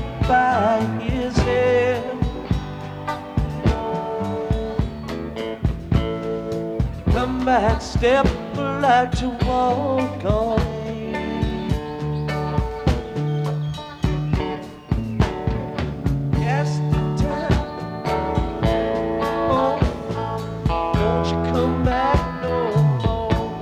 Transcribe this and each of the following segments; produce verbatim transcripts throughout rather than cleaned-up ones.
by his head. Come back, step like to walk on air. Yes, the time. Oh, won't you come back no more?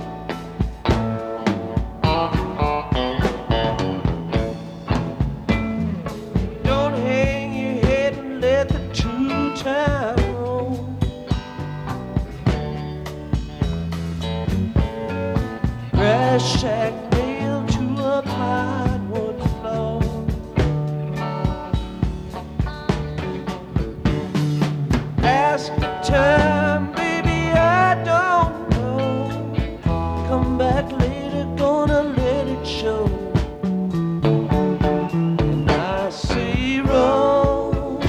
Don't hang your head and let the two-time roll. Grass shack nailed to a plywood floor. Ask the time, baby, I don't know. Come back later, gonna let it show. And I say roll,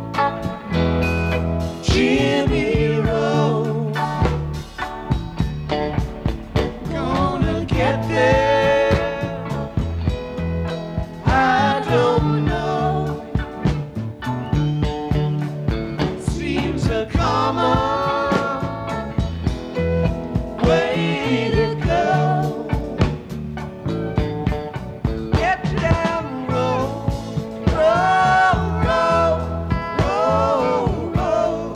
Jimmy roll. Gonna get there, I don't know. Seems a common way to go. Get down, roll, roll, roll, roll, roll.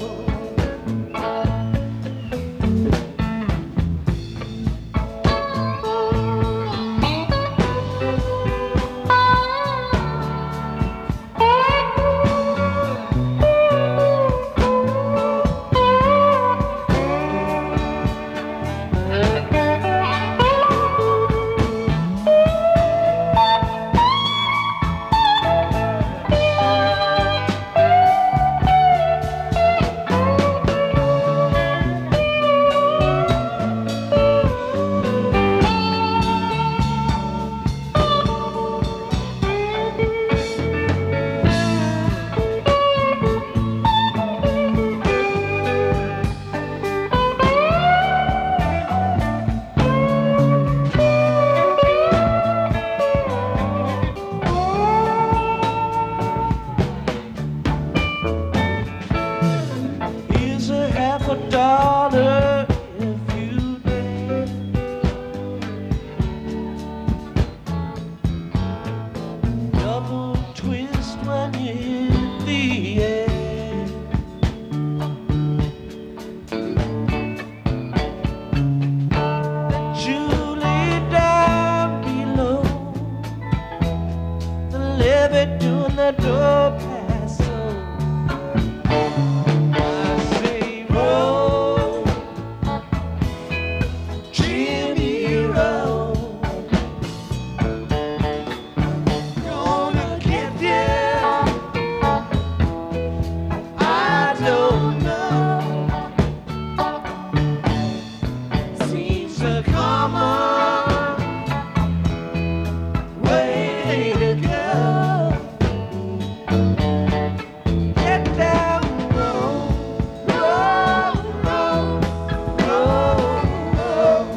Here's a half a dollar if you dare. Double twist when you hit the air. Let you lay down below the levee doing the door pass. I say roll, Jimmy roll. Gonna get there, I don't know. Seems a common way to go. Get down, roll, roll, roll, roll, roll.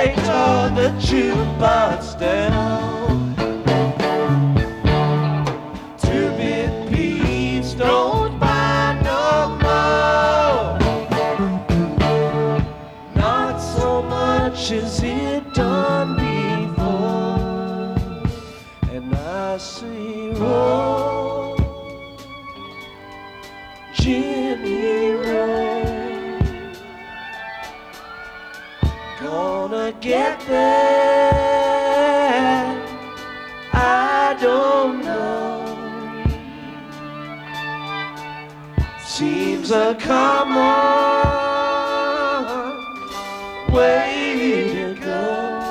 they tore the jukebox down. Two-bit Pete's don't buy no more, not so much as it done before. And I say, roll, Jimmy, roll, gonna get there, I don't know. Seems a common way to go.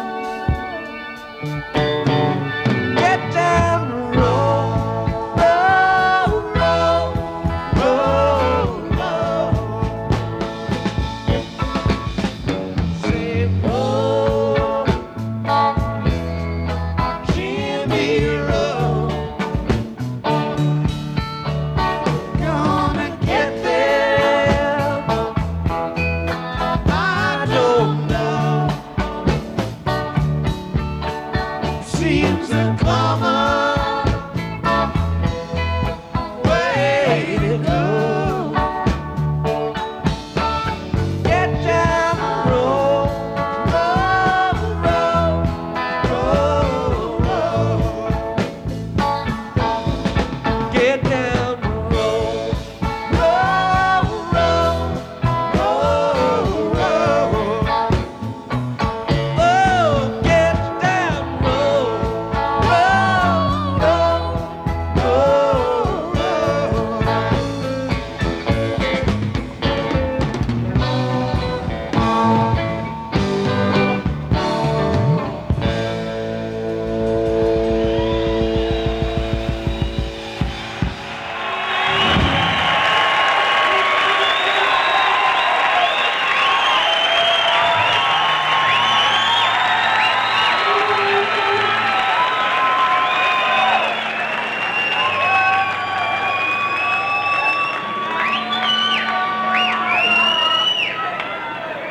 Get down the road, roll, roll, roll, roll. Say roll, Jimmy, roll. Gonna get there, I don't know. Seems a common